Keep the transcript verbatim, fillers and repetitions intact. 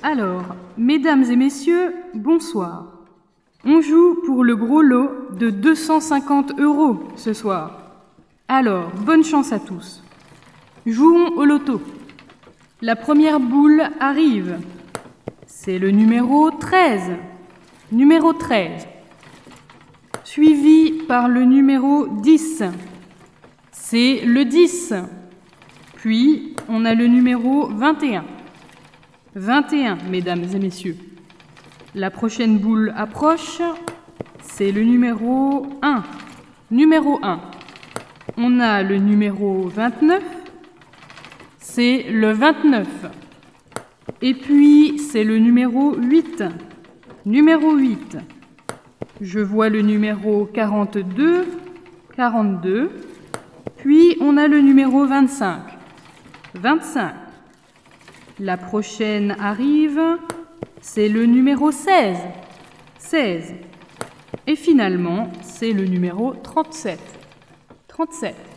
Alors, mesdames et messieurs, bonsoir. On joue pour le gros lot de deux cent cinquante euros ce soir. Alors, bonne chance à tous. Jouons au loto. La première boule arrive. C'est le numéro treize. Numéro treize. Suivi par le numéro dix. C'est le dix. Puis, on a le numéro vingt et un. vingt et un, mesdames et messieurs. La prochaine boule approche. C'est le numéro un. Numéro un. On a le numéro vingt-neuf. C'est le vingt-neuf. Et puis, c'est le numéro huit. Numéro huit. Je vois le numéro quarante-deux. quarante-deux. Puis, on a le numéro vingt-cinq. vingt-cinq. La prochaine arrive. C'est le numéro seize. seize. Et finalement, c'est le numéro trente-sept. trente-sept.